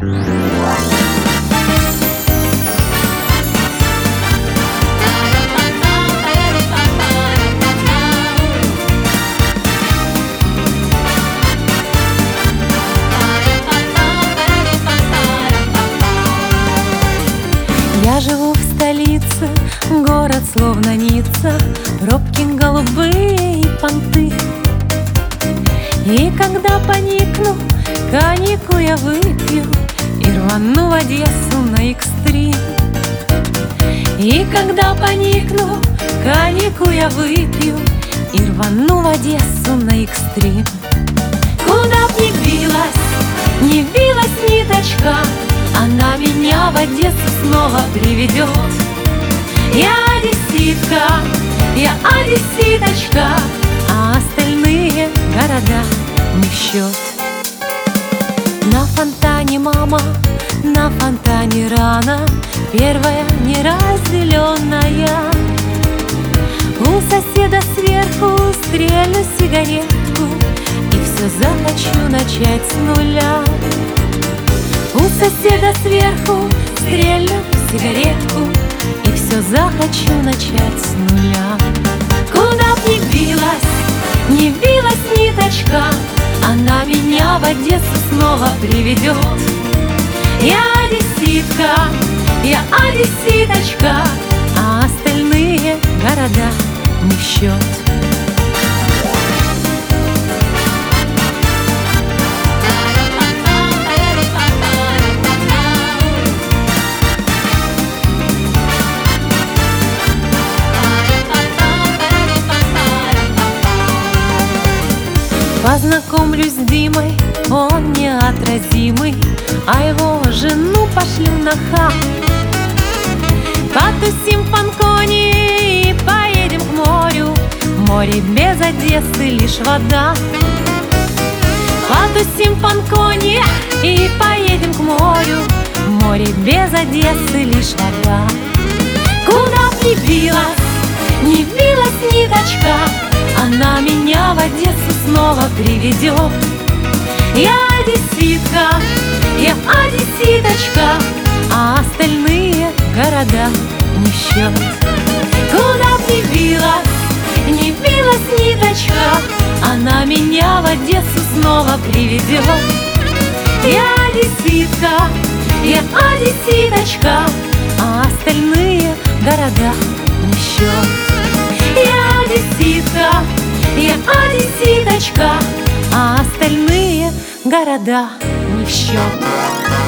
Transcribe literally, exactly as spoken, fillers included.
Я живу в столице, город словно Ницца, пробки голубые и понты. И когда поникну, коньяку я выпью и рвану в Одессу на экстрим. И когда поникну, коньяку я выпью и рвану в Одессу на экстрим. Куда б ни билась, не билась ниточка, она меня в Одессу снова приведет. Я одесситка, я одесситочка, а остальные города не в счет. На фонтане мама, на фонтане рано, первая неразделенная. У соседа сверху стрелю сигаретку и все захочу начать с нуля. У соседа сверху стрелю сигаретку и все захочу начать с нуля. Куда б ни билась, не билась ниточка, она меня в Одессу снова приведет. Я одесситка, я одесситочка, а остальные города не в счет. Познакомлюсь с Димой, он неотразимый, а его жену пошлю на хам. Потусим в Фанконе и поедем к морю, море без Одессы лишь вода. Потусим в Фанконе и поедем к морю, море без Одессы лишь вода. Куда б ни билась, не билась ниточка, она меня в Одессу снова приведет. Я одесситка, я одесситочка, а остальные города не в счет. Куда б ни билась, не билась ниточка, она меня в Одессу снова приведет. Я одесситка, я одесситочка, а остальные города не в счет. Я одесситка, я одесситочка, а остальные города не в счет.